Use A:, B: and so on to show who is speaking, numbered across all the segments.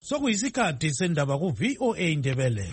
A: Sokuyisikhathi sendaba ku VOA Indebele.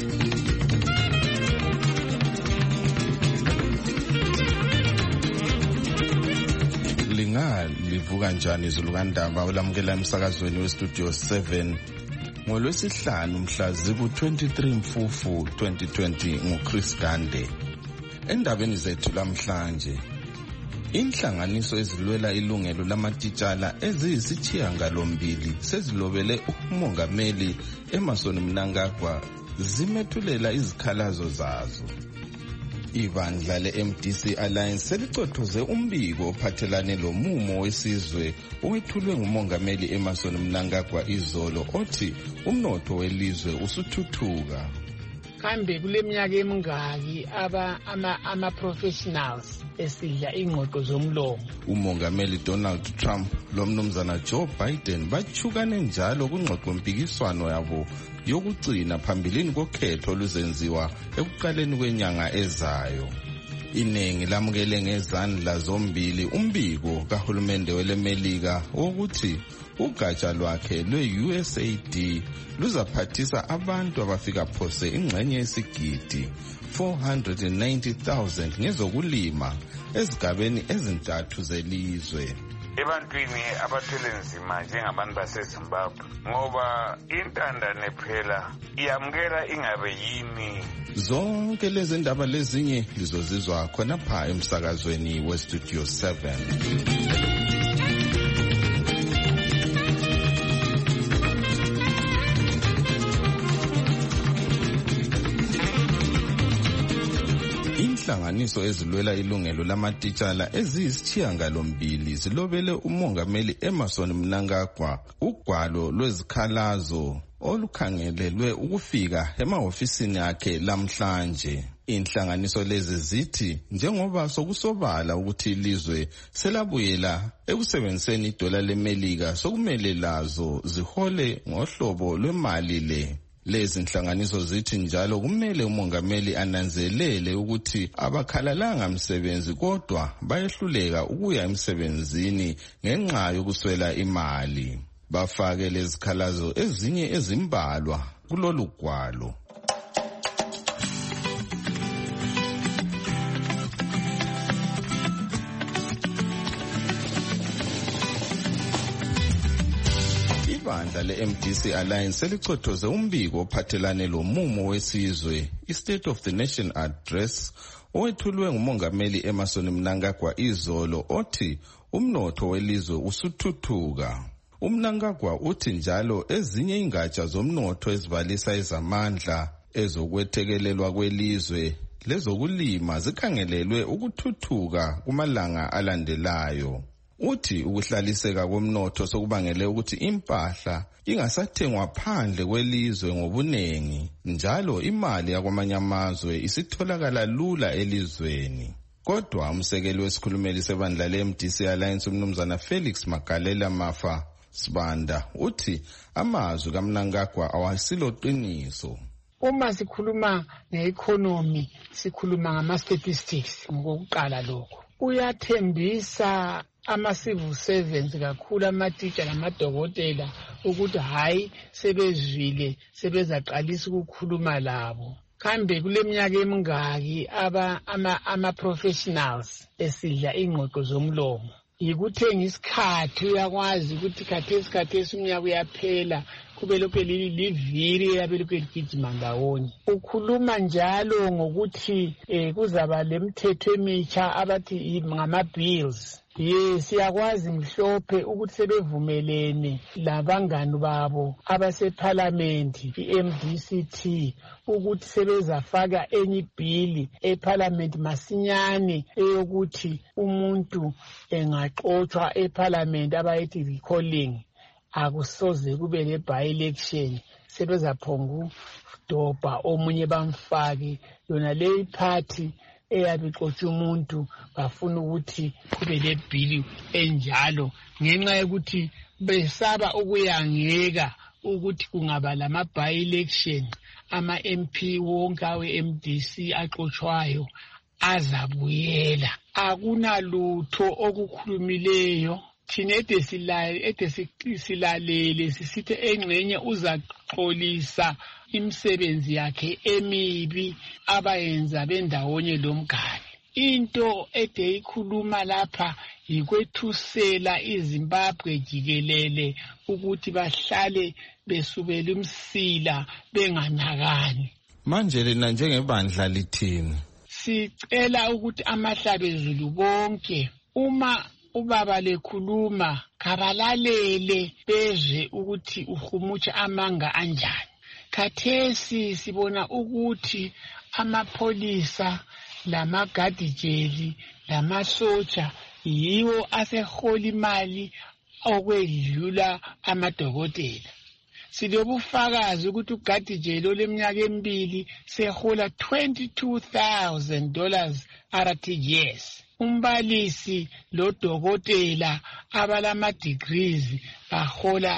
B: Livuka njani izulukandaba olamukela emsakazweni westudio 7 ngolwesihlanu mhla ziku-23 Mfufu 2020 nguChris Gande. Endabeni zethu lamhlanje, inhlanganiso ezilwela ilungelo lamatitshala eziyisithiyangalombili sezilobele umongameli Emmerson Mnangagwa zimethulela izikhalazo zazo. Ibandla le-MDC Alliance selicothoze umbiko ophathelane lomumo wesizwe owethulwe ngumongameli Emmerson Mnangagwa izolo othi umnotho welizwe usuthuthuka.
C: Kambe kule minyaka emingaki ama-professionals esidla ingqoqo zomlomo.
B: Umongameli Donald Trump lomnumzana Joe Biden bachukane njalo kungxoxo mpikiswano yabo yokugcina phambilini kokhetho oluzenziwa ekuqaleni kwenyanga ezayo. Iningi lamukele ngezandla zombili umbiko kahulumende welemelika wokuthi ugatsha lwakhe lwe-USAID luzaphathisa abantu abafika phose ingxenye yesigidi 490,000 ngezokulima ezigabeni ezintathu zelizwe.
D: Ebantwini abathwele nzima njengabantu baseZimbabwe ngoba intandane phela iyamukela ingabe yini.
B: Zonke lezi ndaba lezinye lizozizwa khona pha emsakazweni westudio 7. Inhlanganiso ezilwela ilungelo lamatitshala eziyisithiyangalombili zilobele umongameli Emmerson Mnangagwa ugwalo lwezikhalazo olukhangelelwe ukufika emahofisini akhe lamhlanje. Inhlanganiso lezi zithi njengoba sokusobala ukuthi ilizwe selabuyela ekusebenziseni idola lemelika sokumele lazo zihole ngohlobo lwemali le. Lezi inhlanganiso zithi njalo kumele umongameli ananzelele ukuthi abakhalalanga msebenzi kodwa bayehluleka ukuya emsebenzini ngenxa yokuswela imali. Bafake lezi khalazo ezinye ezimbalwa kulolu gwalo. Ibandla le-MDC Alliance selicothoze umbiko ophathelane lomumo wesizwe, i-State of the Nation Address, owethulwe ngumongameli Emmerson Mnangagwa izolo othi umnotho welizwe usuthuthuka. Umnangagwa uthi njalo ezinye ingatsha zomnotho ezibalisa ezamandla ezokwethekelelwa kwelizwe lezokulima zikhangelelwe ukuthuthuka kumalanga alandelayo. Uthi ukuhlaliseka komnotho sokubangele ukuthi impahla ingasathengwa phandle kwelizwe ngobunengi, njalo imali yakwamanye amazwe isitholakala lula elizweni. Kodwa umsekeli wesikhulumeli sebandla le-MDC Alliance umnumzana Felix Magalela Mafa Sibanda uthi amazwi kaMnangagwa awasilo qiniso.
C: Uma sikhuluma nge-economy sikhuluma ngama-statistics ngokuqala lokho. Uyathembisa ama-civil servants kakhulu amatitsha namadokotela ukuthi hayi sebezwile sebezaqalisa ukukhuluma labo. Kambe kule minyaka emingaki ama-professionals esidla ingqoqo zomlomo. Yikuthenga isikhathi, uyakwazi ukuthi khathesi umnyaka uyaphela kube lokhu liviri yabe lokhu ligijima ndawonye. Ukhuluma njalo ngokuthi kuzaba lemithetho emitsha abathi ngama-bills. Siyakwazi mhlophe ukuthi sebevumelene labangani babo abasephalamenti i-MDCT ukuthi sebezafaka enye ibhili ephalamenti masinyane eyokuthi umuntu engaxotshwa ephalamenti abayithi recalling akusoze kube le-by-election sebezaphonga ukudobha omunye bamfake yona le party eyabe ixotshe umuntu bafuna ukuthi kube lebhili enjalo ngenxa yokuthi besaba ukuyangeka ukuthi kungaba lama-by-election ama-MP wonke awe-MDC axotshwayo azabuyela. Akunalutho okukhulumileyo thina ede silalele sisithi engxenye uzaxolisa imisebenzi yakhe emibi abayenza bendawonye lomgane. Into ede ikhuluma lapha yikwethusela iZimbabwe jikelele ukuthi bahlale besubela umsila benganakani.
B: Manje lina njengebandla lithini?
C: Sicela ukuthi amahlabezulu bonke uma ubaba lekhuluma kabalalele bezwe ukuthi uhumutsha amanga anjani. Khathesi sibona ukuthi amapholisa lamagadijeli lamasotsha yiwo asehola imali okwedlula amadokotela. Silobufakazi ukuthi ugadijeli oleminyaka emibili sehola $22,000 RTGS. Umbalisi lodokotela abalama degrees bahola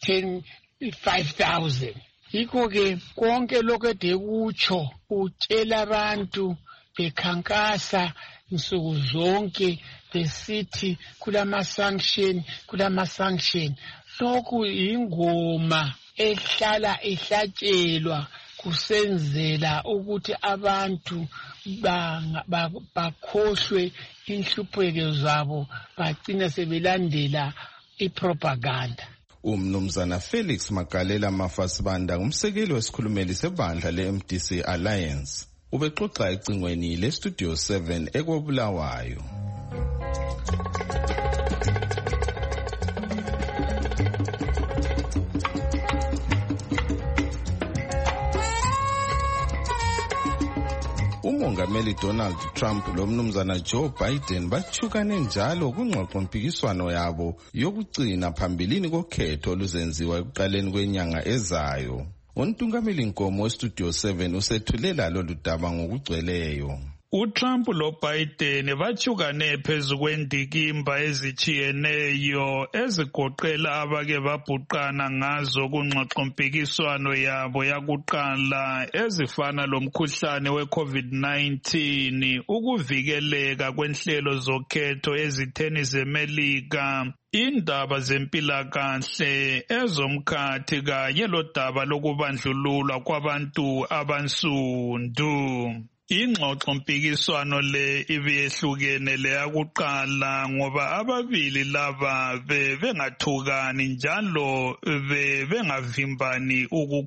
C: 5,000. Yikho ke konke lokho edekutsho utshela abantu bekhankasa nsuku zonke besithi kulama sanction. Lokhu ingoma ehlala ihlatshelwa kusenzela ukuthi abantu bakhohlwe inhlupheko zabo bagcina sebelandela ipropaganda.
B: Umnumzana Felix Magalela Mafasibanda ngumsekeli wesikhulumeli sebandla le-MDC Alliance. Ubexoxa ecingweni le-Studio 7 eKobulawayo. uMongameli Donald Trump lomnumzana Joe Biden bathukane njalo kungxoxo mpikiswano yabo yokugcina phambilini kokhetho luzenziwa ekuqaleni kwenyanga ezayo. Untungameli Nkomo weStudio 7 usethulela lolu daba ngokugcweleyo.
E: uTrump loBiden bathukane phezu kwendikimba ezichiyeneyo ezigoqela abake babhuqana ngazo kungxoxo mpikiswano yabo yakuqala ezifana lomkhuhlane weCovid-19, ukuvikeleka kwenhlelo zokhetho ezitheni zeMelika, indaba zempilakahle, ezomkhathi kanye lodaba lokubandlululwa kwabantu abansundu. Ingxoxo mpikiswano le ibiyehlukene leyakuqala ngoba ababili laba bengathukani njalo bengavimbani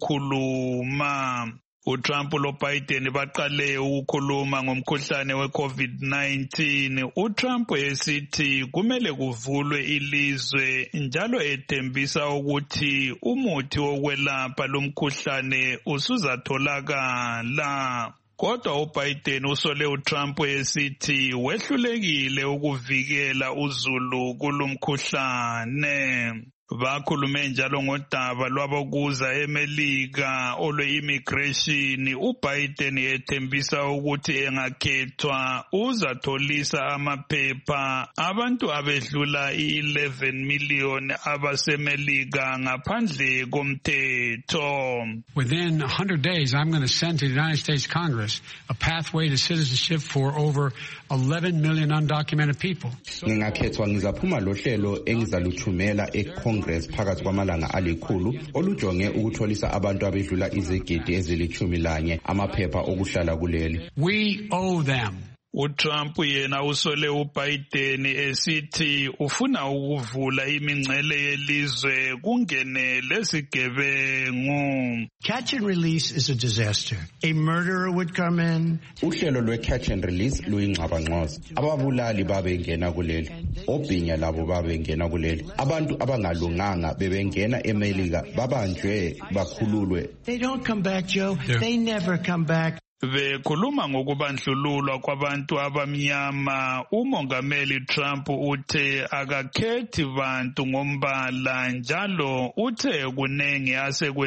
E: ukukhuluma. uTrump loBiden baqale ukukhuluma ngomkhuhlane weCovid-19. uTrump esithi kumele kuvulwe ilizwe njalo ethembisa ukuthi umuthi wokwelapha lomkhuhlane usuzatholakala. Kodwa uBiden usole uTrump esithi wehlulekile ukuvikela uzulu kulomkhuhlane. Bakhulume njalo ngodaba lwabokuza eMelika olwe-immigration. uBiden ethembisa ukuthi engakhethwa uzatholisa amaphepha abantu abedlula 11 million abaseMelika ngaphandle komthetho.
F: Within 100 days, I'm going to send to the United States Congress a pathway to citizenship for over 11 million undocumented people.
G: Ngingakhethwa ngizaphuma lohlelo engizaluthumela eCongress phakathi kwamalanga alikhulu olujonge ukutholisa abantu abedlula izigidi ezili-11 amaphepha okuhlala kuleli.
F: We owe them.
E: uTrump yena usole uBiden esithi ufuna ukuvula imingcele yelizwe kungene lesigebengu.
H: Catch and release is a disaster. A murderer would come in.
G: Uhlelo lwe-catch and release luyingxabangxoza. Ababulali babengena kuleli. Obhinya labo babengena kuleli. Abantu abangalunganga bebengena eMelika babanjwe bakhululwe.
H: They don't come back, Joe. Yeah. They never come back.
E: Bekhuluma ngokubandlululwa kwabantu abamnyama. uMongameli Trump uthe akakhethi bantu ngombala njalo uthe kunengi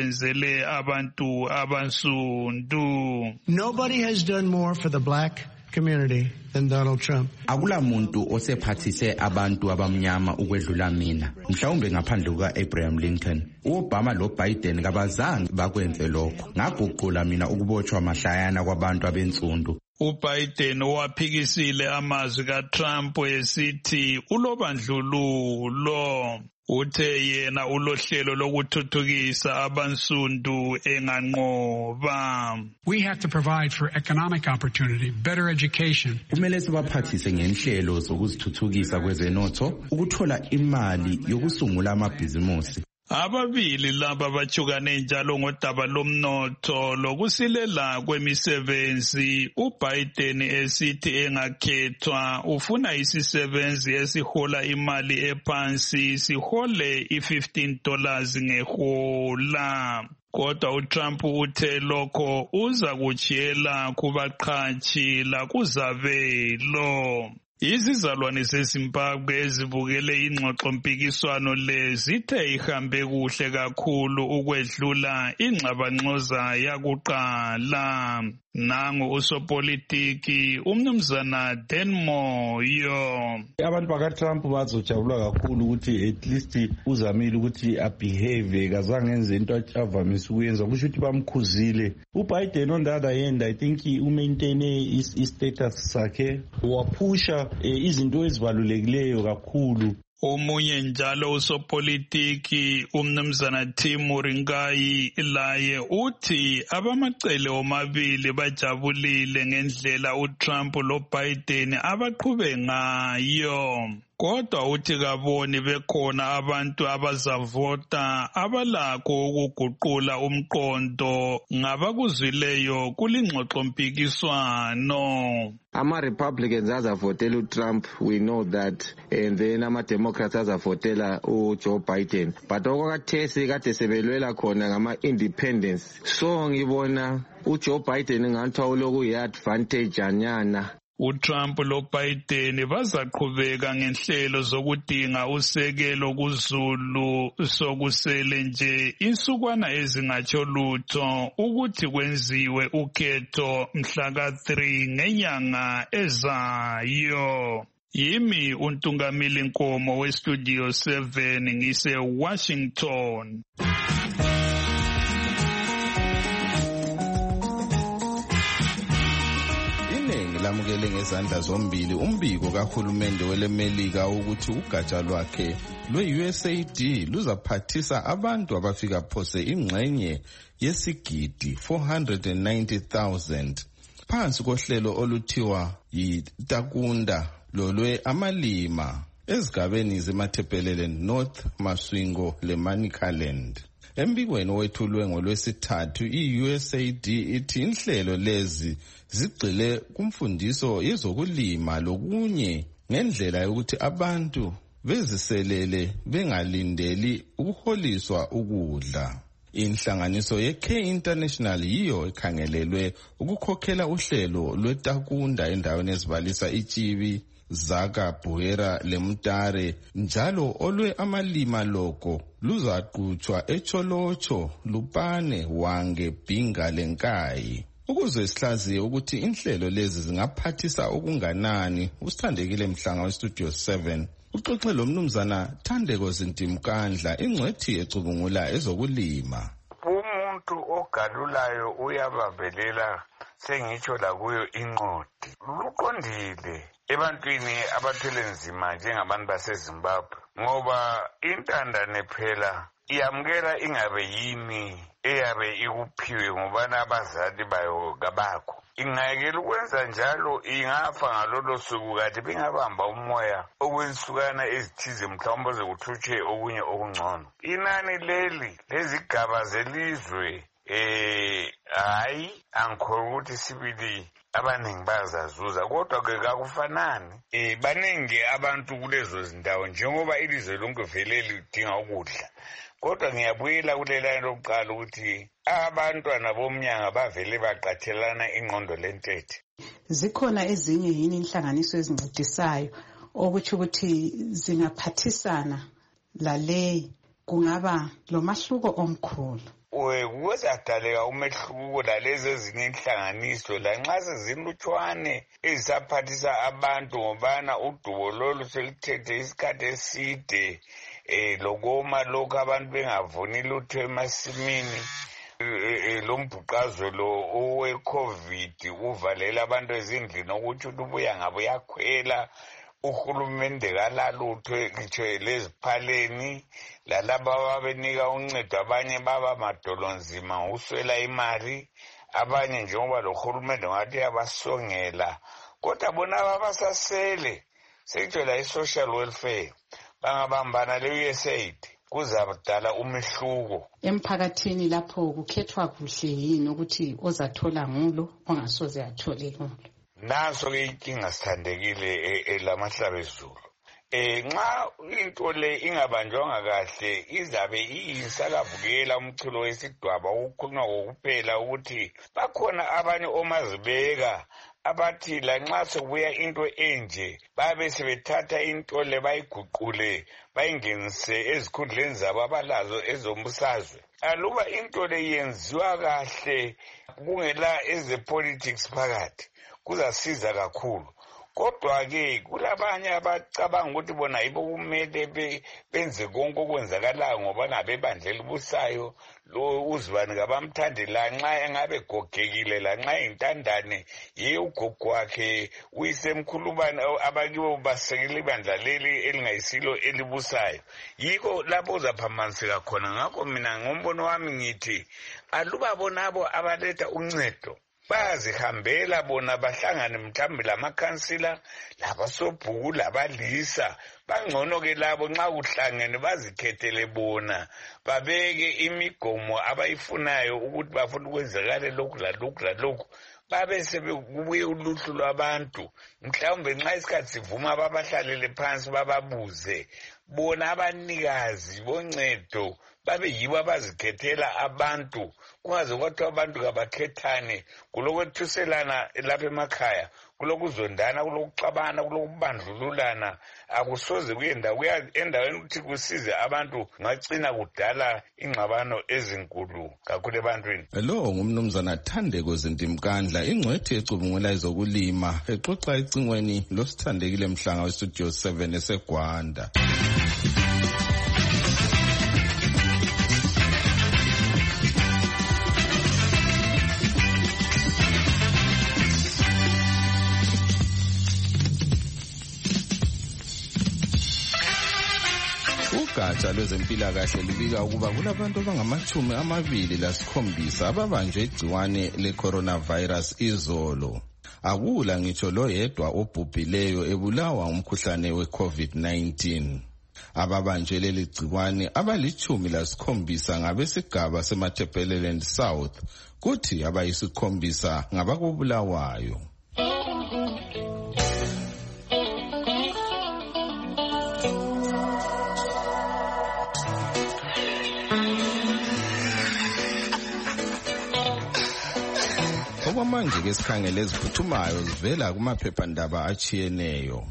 E: asekwenzele abantu abansundu.
H: Nobody has done more for the black community than Donald Trump.
G: Akula muntu osephathise abantu abamnyama ukwedlula mina. Mhlawumbe ngaphandle kuka-Abraham Lincoln. U-Obama lo-Biden kabazange bakwenze lokho. Ngaguqula mina ukubotshwa mahlayana kwabantu abensundu.
E: uBiden waphikisile amazwi kaTrump esithi ulobandlululo. Uthe yena ulohlelo lokuthuthukisa abansundu enganqoba.
F: We have to provide for economic opportunity, better education.
G: Kumele sibaphathise ngenhlelo zokuzithuthukisa kwezenotho, ukuthola imali yokusungula amabhizimusi.
E: Ababili laba bachukane njalo ngodaba lomnotho lokusilela kwemisebenzi. uBiden esithi engakhethwa ufuna isisebenzi esihola imali ephansi sihole $15 ngehola. Kodwa uTrump uthe lokho uza kujela kubaqhatshi lakuzabelo. Izizalwane zeZimbabwe ezibukele ingxoxo mpikiswano lezithe ihambe kuhle kakhulu ukwedlula ingxabangxoza yakuqala. Nangu usopolitiki umnumzana Dan Moyo.
I: Abantu bakaTrump bazojabula kakhulu ukuthi at least uzamile ukuthi abehave kazange enze into avamise ukuyenza kusho ukuthi bamkhuzile. uBiden on the other hand I think umaintain status sakhe waphusha izinto ezibalulekileyo kakhulu.
E: Omunye njalo usopolitiki umnumzana Tim Muringai laye uthi abamacele omabili bajabulile ngendlela uTrump loBiden abaqhube ngayo. Kodwa uthi kaboni bekhona abantu abazavota abalakho ukuguqula umqondo ngabakuzwileyo kulingxoxo mpikiswano.
J: Ama-Republicans azavotela uTrump, we know that, and then ama-Democrats azavotela uJoe Biden. But okwakathesi kade sebelwela khona ngama-independence. So ngibona uJoe Biden ngathi uloku yi-advantage anyana.
E: uTrump loBiden bazaqhubeka ngenhlelo zokudinga usekelo kuZulu sokusele nje insukwana ezingatsho lutho ukuthi kwenziwe ukhetho mhla ka-3 ngenyanga ezayo. Yimi uNtungamili Nkomo weStudio 7 ngise Washington.
B: lamukele ngezandla zombili umbiko kahulumende welemelika ukuthi ugatsha lwakhe lwe-USAID luzaphathisa abantu abafika phose ingxenye yesigidi 490,000 phansi kohlelo oluthiwa yiTakunda lolwe amalima ezigabeni zeMatabeleland North, Masvingo leManicaland. Embikweni owethulwe ngolwesithathu i-USAID ithi inhlelo lezi zigxile kumfundiso yezokulima lokunye ngendlela yokuthi abantu beziselele bengalindeli ukuholiswa ukudla. Inhlanganiso ye-K International yiyo ekhangelelwe ukukhokhela uhlelo lweTakunda endaweni ezibalisa iTshibi, Zaka, Buhera leMutare njalo olwe amalima loko luzaqhutshwa eCholocho, Lupane, Wange, Bhinga leNkayi. Ukuze sihlaziye ukuthi inhlelo lezi zingaphathisa okunganani, uSithandekile Mhlanga weStudio 7 uxoxe lomnumzana Thandeko Zintimkandla ingcwethi ecubungula ezokulima.
D: Umuntu ogalulayo uyababelela sengitsho lakuyo inqodi. Luqondile ebantwini abathwele nzima njengabantu baseZimbabwe ngoba intandane phela iyamukela ingabe yini eyabe ikuphiwe ngobana abazali bayo kabakho. Ingayekela ukwenza njalo ingafa ngalolo suku kade bengabamba umoya okwensukana ezithize mhlawumbe zokuthutshe okunye okungcono. Inani lezigaba zelizwe hayi angikholwa ukuthi sibili abaningi bazazuza kodwa ke kakufanani. Baningi abantu kulezo zindawo njengoba ilizwe lonke vele lidinga ukudla. Kodwa ngiyabuyela kulela lokuqala ukuthi abantwana bomnyanga bavele baqathelana ingqondo lentethe.
K: Zikhona ezinye yini inhlanganiso ezincedisayo okuthi zingaphathisana lale kungaba lomahluko omkhulu.
D: Kuzadaleka umehluko lalezi ezinye inhlanganiso lanxa sezinlutshwane ezisaphathisa abantu ngobana udubo lolu selithethe isikhathi eside lokoma lokhu abantu bengavuni lutho emasimini. Lo mbhuqazelo owe-COVID uvalela abantu ezindlini ukuthi ubuya ngabo yakhwela. Uhulumende kalalutho ngitsho leziphaleni lalaba ababenika uncedo abanye baba madolonzima uswela imali abanye njengoba lo hulumende ngathi yabasongela kodwa bona abasasele sekuthola i-social welfare bangabambana le-USAID kuzadala umehluko
K: emphakathini lapho kukhethwa kuhle yini ukuthi ozathola ngulo ongasoze athole ngulo.
D: Naso-ke inkinga sithandekile lamahlaba ezulu. Nxa into le ingabanjwanga kahle izabe iyisakavukela umculo wesidwaba ukukhulunywa kokuphela ukuthi bakhona abanye omazibeka abathi lanxa sekubuya into enje babe sebethatha into le bayiguqule bayingenise ezikhundleni zabo abalazo ezombusazwe. Aluba into le yenziwa kahle kungela eze-politics phakathi kuzasiza kakhulu. Kodwa-ke kulabanye abacabanga ukuthi bona yibo kumele benze konke okwenzakalayo ngoba ngabebandla elibusayo lo uzibani kabamthande lanxa engabe gogekile lanxa intandane ye ugogo wakhe uyisemkhulubani abakibo basekela ibandla leli elingayisilo elibusayo. Yiko lapho uzaphambaniseka khona. Ngakho mina ngombono wami ngithi aluba bonabo abaletha uncedo bazihambela bona bahlangane mhlawumbe lamakhansila labasobhuku labalisa bangcono-ke labo nxa kuhlangene bazikhethele bona babeke imigomo abayifunayo ukuthi bafuna ukwenzakale lokhu lalokhu lalokhu babe sebekubuye uluhlu lwabantu mhlawumbe nxa isikhathi sivuma babahlalele phansi bababuze bona abanikazi boncedo babe yibo abazikhethela abantu kungaze kwathiwa abantu kabakhethane kulokwethuselana lapha emakhaya kulokuzondana kulokuxabana kulokubandlululana akusoze kuya endaweni ukuthi kusize abantu ngacina kudala ingxabano ezinkulu kakhulu ebantwini.
B: Lo ngumnumzana Thandeko Zintimkandla ingcwethi ecubungula ezokulima exoxa ecingweni losithandekile mhlanga westudio 7 eseGwanda. Ugatsha lwezempilakahle libika ukuba kulabantu abangama-27 ababanjwe igciwane le-coronavirus izolo. Akula ngitsho lo yedwa obhubhileyo ebulawa umkhuhlane we-COVID-19. Ababanjwe leli gciwane abali-17 ngabesigaba seMatabeleland South kuthi abayi-7 ngabakobulawayo. Okwamanje ke sikhangele eziphuthumayo zivela kumaphephandaba achiyeneyo.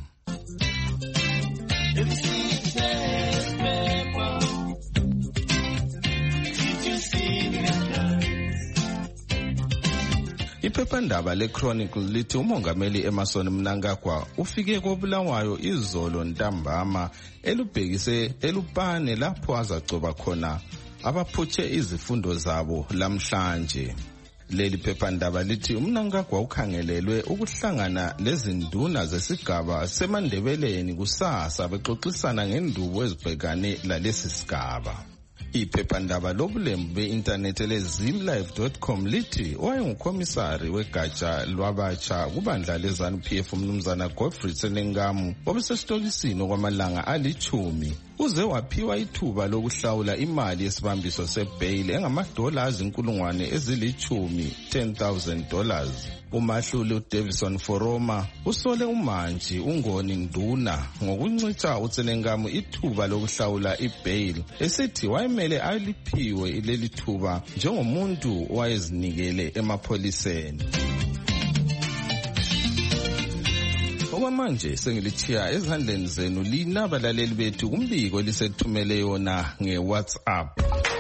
B: Iphephandaba le-Chronicle lithi umongameli Emmerson Mnangagwa ufike koBulawayo izolo ntambama elubhekise eLupane lapho azagcoba khona abaphutshe izifundo zabo lamhlanje. Leli phephandaba lithi uMnangagwa ukhangelelwe ukuhlangana lezinduna zesigaba seMandebeleni kusasa bexoxisana ngendubo ezibhekane lalesi sigaba. Iphephandaba lobulembu be-internet le-zimlive.com lithi owayengukomisari wegatsha lwabatsha kubandla le-ZANU-PF umnumzana Godfrey Senengamu obesesitokisini okwamalanga ali-10 uze waphiwa ithuba lokuhlawula imali yesibambiso se-bail engama-10,000 $10,000. Umahluli uDavison Foroma usole umanji ungoni nduna ngokuncitha uSenengamu ithuba lokuhlawula i-bail esithi wayemele aliphiwe leli thuba njengomuntu owayezinikele emapholiseni. Okwamanje sengilithiya ezandleni zenu lina balaleli bethu kumbiko elisethumele yona nge-WhatsApp.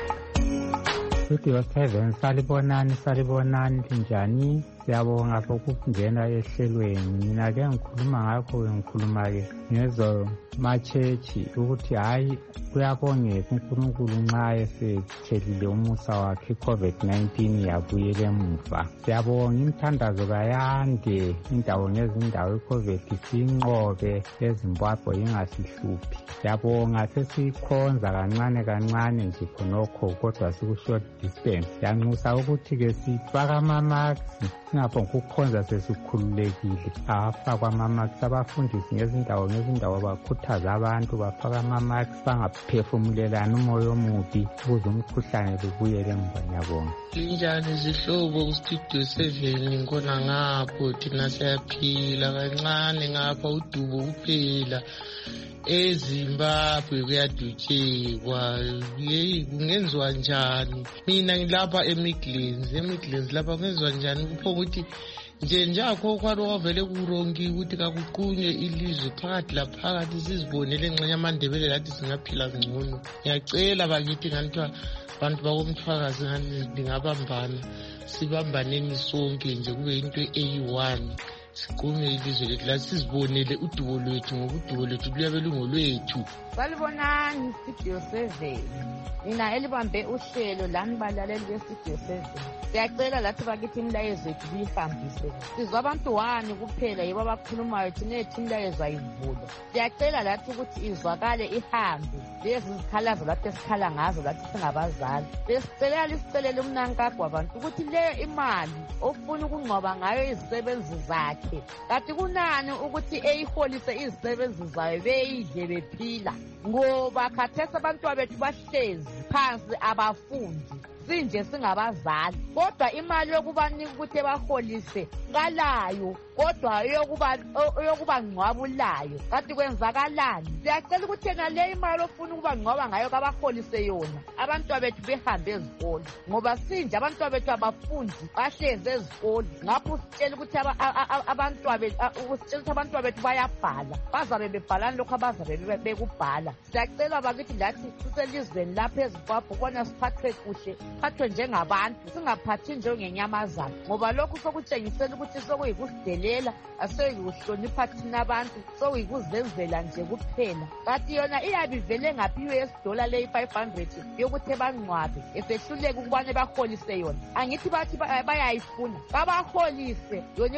L: Studio 7 salibonani linjani? Siyabonga ngokungena ehlelweni. Mina ke ngikhuluma ke ngezo machechi ukuthi hayi kuyabongeka uNkulunkulu nxa esethelile umusa wakhe iCovid-19 yabuyela emuva. Siyabonga imithandazo kayande indawo ngezindawo iCovid sinqobe eZimbabwe ingasihluphi. Siyabonga sesikhonza kancane nje khonokho kodwa siku-short distance. Siyanxusa ukuthi ke sifaka ama-mask singabonga ukukhonza sesikhululekile. Afakwa ama-mask abafundisi ngezindawo bakhuthaza abantu bafaka ama-mask bangaphefumulelani umoya omubi ukuze umkhuhlane ubuyele emuva. Ngiyabonga.
C: Linjani zihlobo kustudio 7 ngona ngapho thina siyaphila kancane ngapha udubo kuphela. eZimbabwe kuyadutshekwa kungenziwa njani? Mina ngilapha eMidlands lapha kungenziwa njani kupho ukuthi njenjakho kwalo vele kurongi ukuthi kakuqunywe ilizwe phakathi laphakathi sizibonele ngxenye amandebele lathi singaphila ngcono. Ngiyacela bakithi nganithiwa abantu bakomthwakazi ngabambana sibambaneni sonke nje kube into eyi-1 siqume ilizwe lethu la sizibonele udubo lwethu ngoba udubo lwethu luyabe lungolwethu.
M: Salibonani Studio 7. Mina elibambe uhlelo lani balaleli beStudio 7. Siyacela lathi bakithi imilayezo yethu buyihambise. Sizwa abantu 1 kuphela yibo abakhulumayo thina imilayezo ayivulwa. Siyacela lathi ukuthi izwakale ihambe. Lezi zikhalazo lathi esikhala ngazo lathi singabazali. Besicelele umnankagwa abantu ukuthi leyo imali ofuna ukungcoba ngayo izisebenzi zakhe. Kanti kunani ukuthi eyiholise izisebenzi zayo beyidle bephila. Ngoba khathesi abantu bethu bahlezi phansi abafundi sinje singabazali kodwa imali yokubanika ukuthi baholise ngalayo kodwa yokuba ngcwabulayo kanti kwenzakalani? Siyacela ukuthi ngale imali ofuna ukuba ngcwaba ngayo kabaholise yona abantu bethu behambe ezikole ngoba sinje abantu bethu abafundi bahlezi ezikole. Ngapho sitshela ukuthi abantu bethu bayabhala bazabe bebhalani lokho abazabe bekubhala. Siyacela bakithi lathi siselizweni lapha eZimbabwe kona siphathwe kuhle phathwe njengabantu singaphathi njengenyamazana ngoba lokhu sokutshengisela ukuthi sokuyikusidelela aseyikuhlonipha thina abantu sokuyikuzenzela nje kuphela. Kanti yona iyabe ivele ngaphiwe $1 le 500 yokuthi bangcwabe esehluleka ukubane baholise yona. Angithi bathi bayayifuna babaholise yona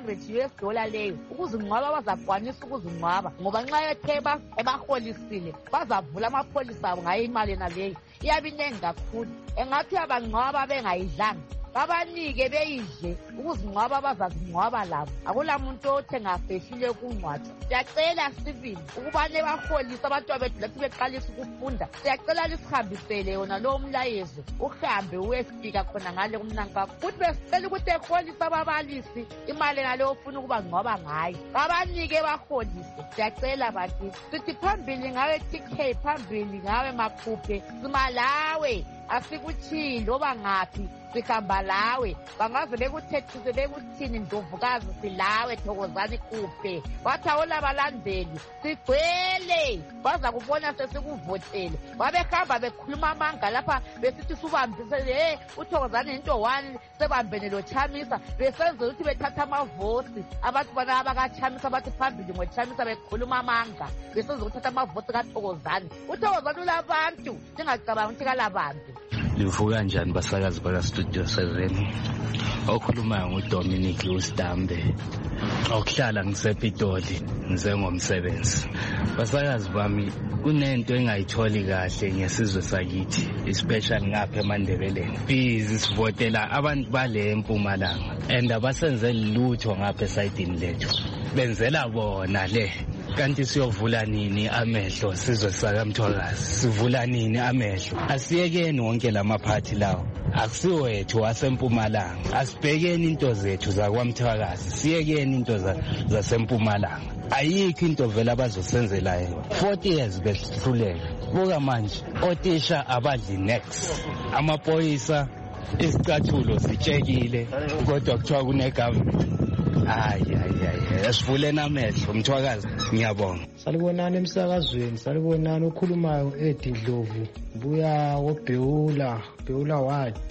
M: $500 leyo ukuzingcwaba bazakwanisa ukuzingcwaba ngoba nxa yetheba ebaholisile bazavula amapholisa abo ngayo imali naleyo iyabe inengi kakhulu. Engathi abangcwaba bengayidlanga babanike beyidle ukuzingcwaba bazazingcwaba labo. Akula muntu othenga afehlile ukungcwatha. Siyacela sibili ukubane baholise abantu bethu lathi beqalisa ukufunda. Siyacela lisihambisele yona lo mlayezo uhambe uyefika khona ngale kumnankakho ukuthi besicela ukuthi eholise ababalisi imali naleyo ofuna ukuba ngcwaba ngayo babanike baholise. Siyacela bakithi sithi phambili ngawe TK phambili ngawe Makhuphe simalawe asikuthini loba ngaphi sihamba lawe. Bangaze bekuthethise bekuthini Ndlovukazi silawe Thokozani Khuphe bathi awolabalandeli sigcwele baza kubona sesikuvotele babehamba bekhuluma amanga lapha besithi subambise uThokozani into 1 sebambene lo Chamisa besenze ukuthi bethatha amavoti abantu bana abakachamisa bathi phambili ngoChamisa bekhuluma amanga besenze ukuthatha amavoti kaThokozani. uThokozani ulabantu singacabanga ukuthi kalabantu.
N: Livuka njani basakazi baka Studio 7? Okhulumayo nguDominic Ustambe. Okuhlala ngisePitoli ngizengomsebenzi. Basakazi bami kunento engayitholi kahle ngesizwe sakithi especially ngapha eMandebeleni. Busy sivotela abantu bale eMpumalanga and abasenze lutho ngapha esayidini lethu. Benzela bona le kanti siyovula nini amehlo sizwe sakamthwakazi? Sivula nini amehlo? Asiyekeni wonke lamaphathi lawo akusiwethu waseMpumalanga. Asibhekeni into zethu zakwamthwakazi siyekeni into zaseMpumalanga. Ayikho into vele abazosenzelayo 40 years besihluleka. Buka manje othisha abadli next amaphoyisa isicathulo sitshekile kodwa kuthiwa kune government hayi asivuleni amehlo Mthwakazi, ngiyabonga.
O: Salibonani emsakazweni, salibonani okhulumayo Edi Ndlovu, buya Beula Ward,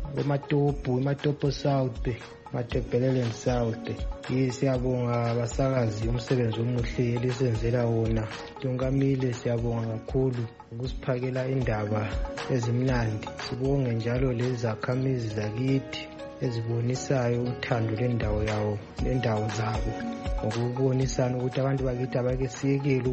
O: eMatopo South, Matebelele South. Siyabonga abasakazi umsebenzi omuhle elisenzela wona. Tungamile siyabonga kakhulu ukusiphakela indaba ezimnandi. Sibonge njalo lezakhamizi zakithi ezibonisayo uthando lendawo zabo, ngokubonisana ukuthi abantu bakithi abake siyekele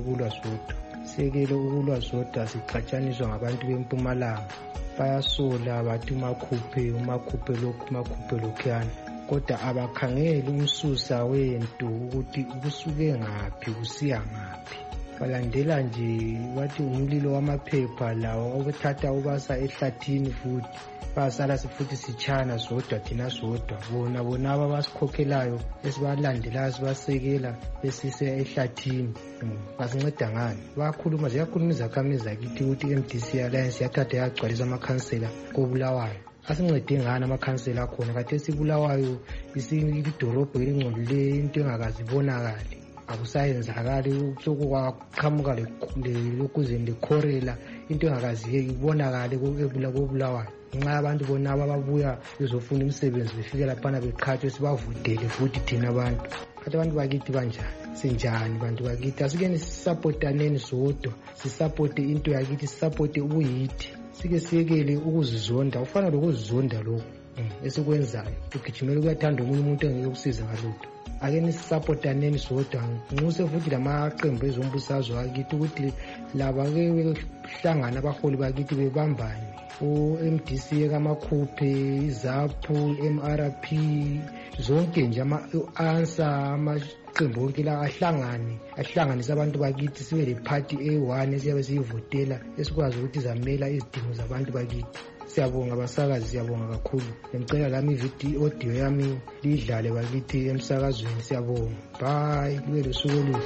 O: ukulwa sodwa, siqhatshaniswa ngabantu bempumalanga. Bayasola bathi umakhuphe lokhuyana, kodwa abakhangeli umsusa wento ukuthi kusuke ngaphi kusiya ngaphi. Balandela nje bathi umlilo wamaphepha lawo obuthatha ubasa ehlathini futhi basala futhi sichana thina sodwa. Bona abasikhokhelayo esibalandelayo sibasekela besise ehlathini basinceda ngani? Ziyakhuluma izakhamizi zakithi ukuthi MDC Alliance yathatha yagcwalisa amakhansela koBulawayo. Asincede ngani amakhansela akhona? Kade siBulawayo idolobho elingcolileyo, into engakazibonakali, akusayenzakali sokuqhamuka lokuzeni lekhorela, into engakaziyeki ibonakale koBulawayo. Nxa abantu bona ababuya bezofuna imisebenzi befike laphana beqhathwe sibavudele futhi thina abantu. Kade abantu bakithi banjani? Sinjani bantu bakithi? Asikeni sisapotaneni sodwa, sisapote into yakithi, sisapote ubuyithi. Sike siyekele ukuzizonda, ufana lokuzizonda lokho esikwenzayo. Ugijimela ukuyathanda omunye umuntu engeke ukusiza ngalutho. Akeni sisapotaneni sodwa. Nxuse futhi lamaqembu ezombusazwe akithi ukuthi laba ke behlangana abaholi bakithi bebambane. MDC kamakhuphe, iZAPU, MRP, zonke nje ama-ANSA, amaqembu onke la ahlanganisa abantu bakithi, sibe le party A1 esiyabe siyivotela esikwazi ukuthi izamela izidingo zabantu bakithi. Siyabonga abasakazi, siyabonga kakhulu. Ngicela lami audio yami lidlale bakithi emsakazweni. Siyabonga. Bye, kube lusuku oluhle.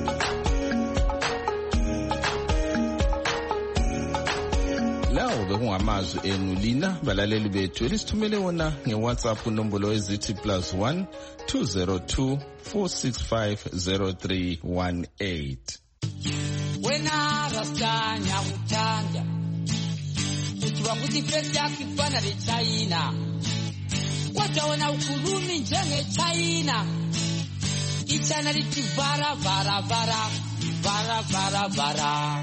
B: Lawo bekungamazwi enu lina balaleli bethu elisithumele wona ngeWhatsApp nombolo ezithi +1 202 465 0318.
P: Wena rastanya utanda ukiwa kuti face yako ifana na China, wataona ukulumi njenge China, ichana litivara vara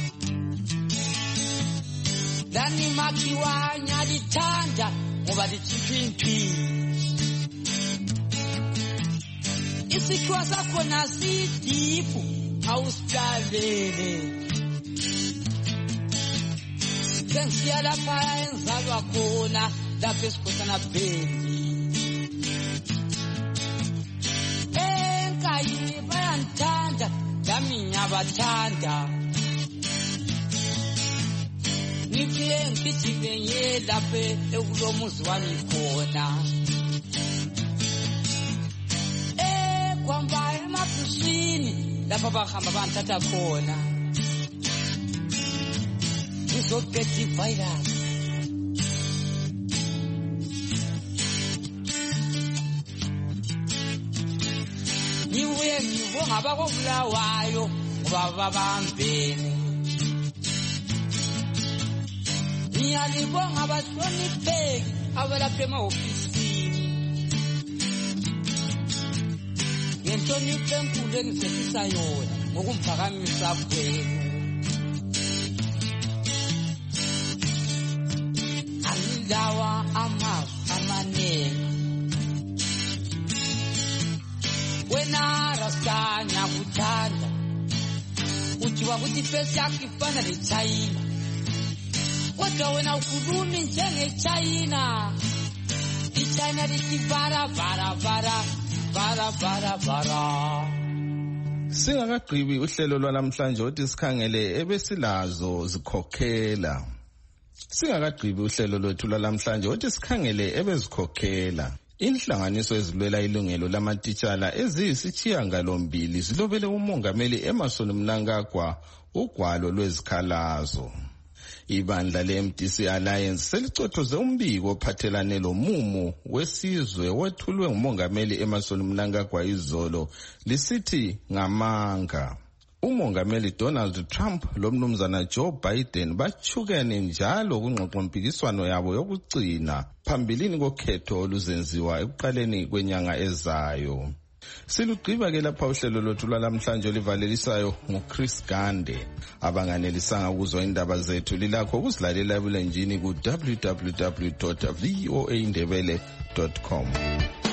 P: Dani makiwa nyadi tanda ngoba lichipimpi. Isikiwa sako na sidifu hausikalele. Sensia la paya enzalwa kona la pesko sana bendi. Enkayi bayantanda dami nyabatanda. Nifiye nkichipenye lape eulomuzi wanikona. Kwamba emapushini lapa bahamba bantata kona. Ngizophethe virus. Nibuye ngibonga abakoBulawayo ngoba babambene. Niyalibonga abahlonipheki abalapha ema-ofisini. Ngenhlonipho enkulu engizethisa yona ngokumphakamisa kwenu. Angilawa amazwi amanengi. Wena rasta nyakuthanda ujiwa kuti face yakho ifana neChina, kodwa wena ukhulumi njenge China. iChina lithi vara.
B: Singakagqibi uhlelo lwanamhlanje othi sikhangele ebesilazo zikhokhela. Singakagqibi uhlelo lwethu lwanamhlanje othi sikhangele ebezikhokhela. Inhlanganiso ezilwela ilungelo lamatitshala eziyisithiyangalombili zilobele umongameli Emmerson Mnangagwa ugwalo lwezikhalazo. Ibandla le-MDC Alliance selicothoze umbiko ophathelane lomumo wesizwe wethulwe ngumongameli Emmerson Mnangagwa izolo lisithi ngamanga. Umongameli Donald Trump lomnumzana Joe Biden bachukene njalo kungxoxompikiswano yabo yokugcina phambilini kokhetho oluzenziwa ekuqaleni kwenyanga ezayo. Silugqiba ke lapha uhlelo lwethu lwalamhlanje olivalelisayo nguChris Gande. Abanganelisanga ukuzwa indaba zethu lilakho ukuzilalela ebulenjini ku www.voaindebele.com.